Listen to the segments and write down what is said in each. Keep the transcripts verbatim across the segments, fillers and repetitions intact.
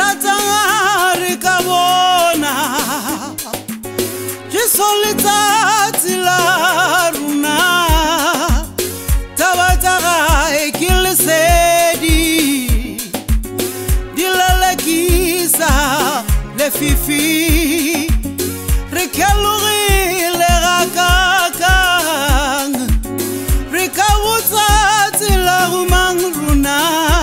Tabatangari kabona Jisolitati la runa Tabatara ekilisedi Dilalekisa le fifi Rikeluri le rakakang Rikawutati la rumang runa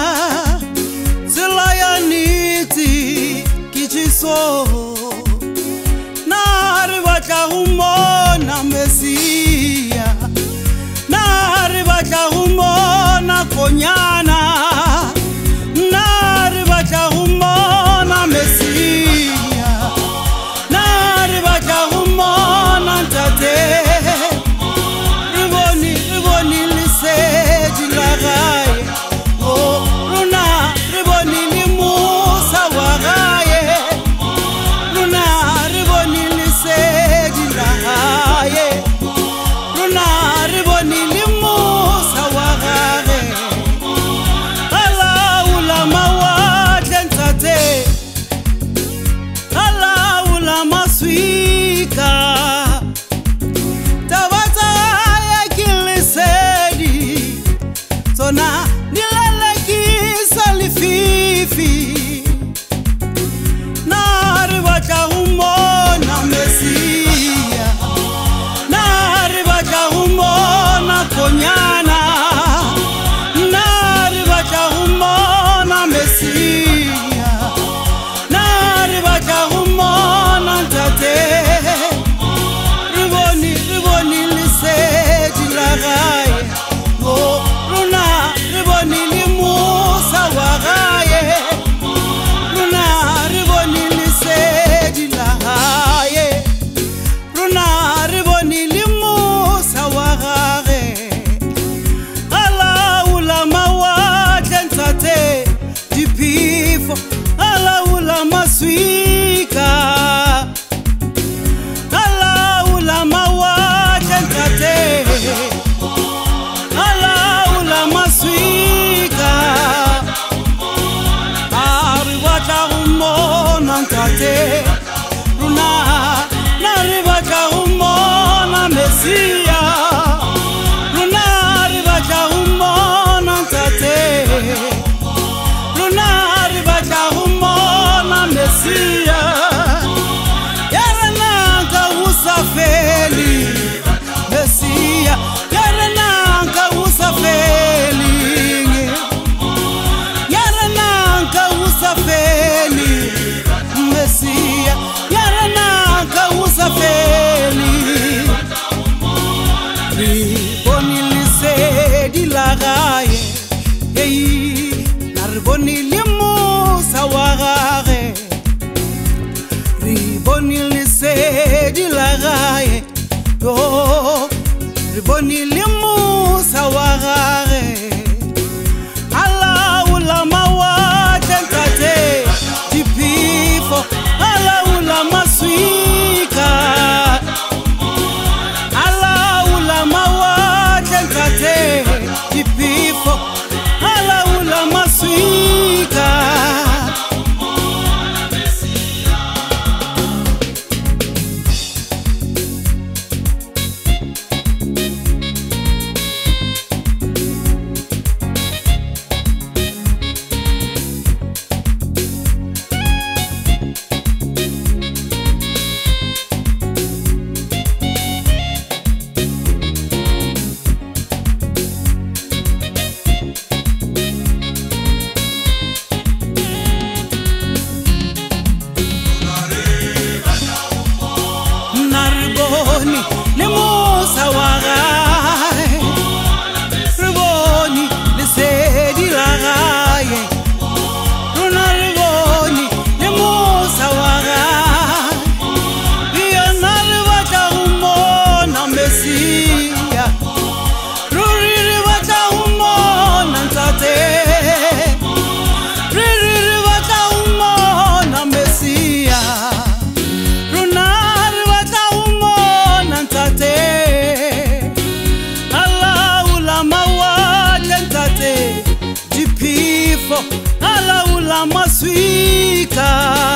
So Naribata humona Mesia Naribata humona Konyana Naribata humona Mesia Naribata humona Tate Riboni, Riboni lise Dilagaye Oh, Runa, Riboni limusa wagaye Sona nilalekisa lififi Naribata humona Mesia Naribata humona Konyana Naribata humona Mesia Naribata humona Tate Riboni, Riboni lise dilagaye Oh Riboni limusa wagaye Runa riboni lise dilahaye Runa riboni limusa wagaye Ala ulama watentate Dipifo Ala ulama swika Ala ulama watentate Runa, naribata humona Mesia Runa, ribata humona Tate Runa, ribata humona Mesia Yarananka usafeli Mesia Yarananka usafeli Yarananka usafeli Mesia Yarananka usafeli Riboni lise dilagaye Hey, Narboni limusa wagare Riboni lise dilagaye Oh, Riboni limusa wagare Allah ulama watentate Dipifo Ala ulama swika Ala ulama watentate Dipifo Ala ulama swika Ala ulama sweet maswika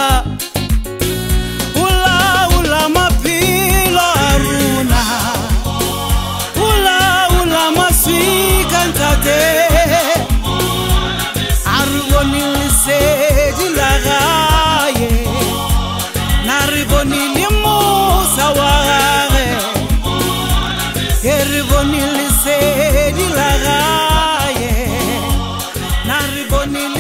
ula ula maphilo aruna ula ula maswika ntate arubonilise dilagaye naribonili musa wage eribonilise dilagaye naribonili